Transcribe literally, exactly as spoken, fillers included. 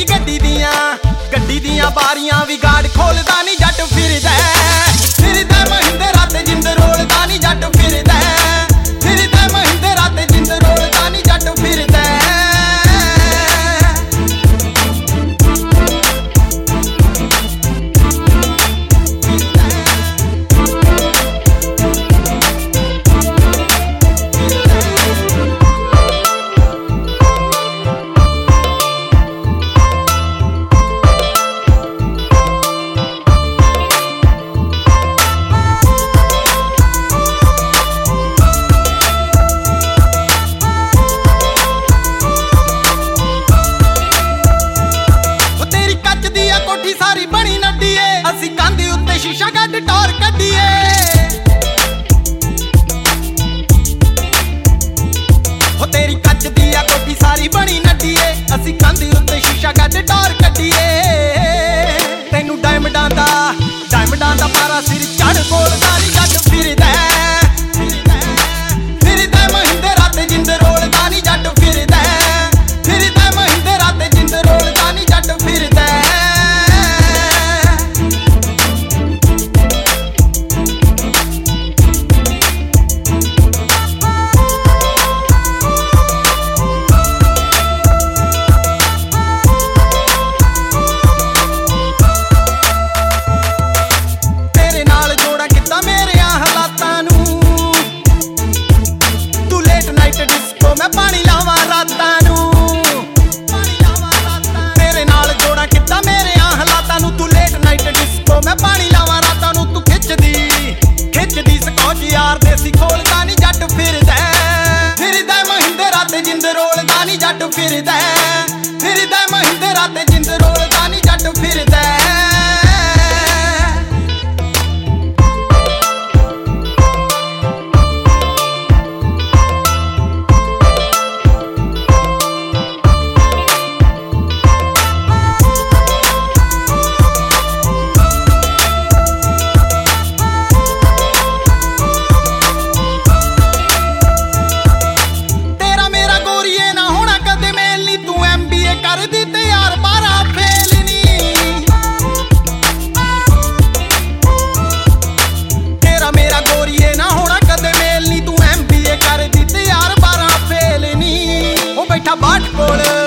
गड्डी दियां गड्डी दियां बारियां भी गाड़ खोलदा नी जट फिरदा फिरदा महिंद्रा ते जिंद रोलदा नी जट फिरदा फिरदा महिंद्रा ते जिंद रोलदा नी जट फिरदा सारी बनी नड्डीए असी कंध उत्ते शीशा कट टोर कड्डीए हो तेरी कच दी आ कोठी सारी बनी नड्डीए असी कंध उत्ते शीशा कट टोर कड्डीए तैनू डायमंडां दा डायमंडां दा पारा सिर चढ़ बोलदा नी जट फिरदा फिरदा महिंद्रा ते जिंद रोलदा नी जट फिरदा फिरदा महिंद्रा ते जिंद रोलदा नी जट फिरदा मैं पानी लावा रातां नू तेरे नाल जोड़ा किता मेरे हालातां नू तू लेट नाइट डिस्को मैं पानी लावा रातां नू तू खिचदी खिचदी स्कॉच यार देसी खोलदा नी जट फिरदा फिरदा महिंद्रा ते जिंद रोलदा नी जट फिरदा फिरदा महिंद्रा ते जिंद रोलदा नी जट फिरदा करदी ते यार बारा फेल नी तेरा मेरा गोरीए ना होना कदे मेल नी तू एम बी ए करदी ते यार बारा फेल नी ओ बैठा बाट कोल